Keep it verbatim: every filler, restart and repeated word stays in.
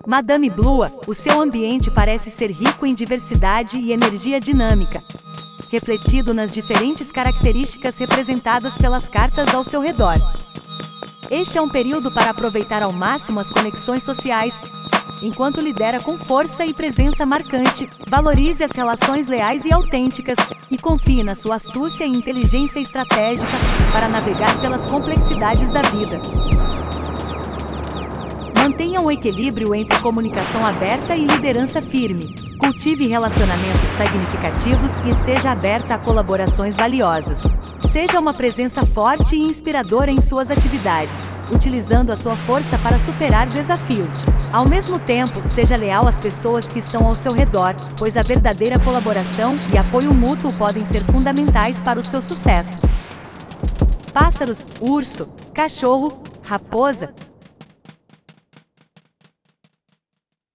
Madame Blua, o seu ambiente parece ser rico em diversidade e energia dinâmica, refletido nas diferentes características representadas pelas cartas ao seu redor. Este é um período para aproveitar ao máximo as conexões sociais, enquanto lidera com força e presença marcante. Valorize as relações leais e autênticas, e confie na sua astúcia e inteligência estratégica para navegar pelas complexidades da vida. Mantenha um equilíbrio entre comunicação aberta e liderança firme. Cultive relacionamentos significativos e esteja aberta a colaborações valiosas. Seja uma presença forte e inspiradora em suas atividades, utilizando a sua força para superar desafios. Ao mesmo tempo, seja leal às pessoas que estão ao seu redor, pois a verdadeira colaboração e apoio mútuo podem ser fundamentais para o seu sucesso. Pássaros, urso, cachorro, raposa,